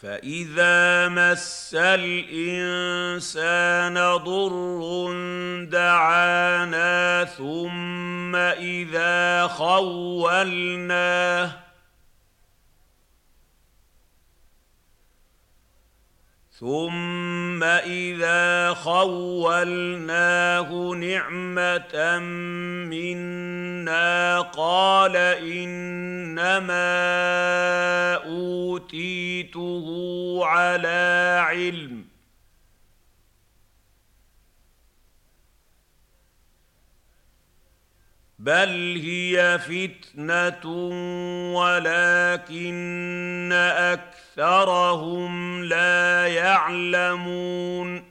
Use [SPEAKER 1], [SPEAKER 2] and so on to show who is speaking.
[SPEAKER 1] فإذا مس الإنسان ضر دعانا ثم إذا خولناه نعمة منا قال إنما أوتيته على علم بل هي فتنة ولكن أكثرهم لا يعلمون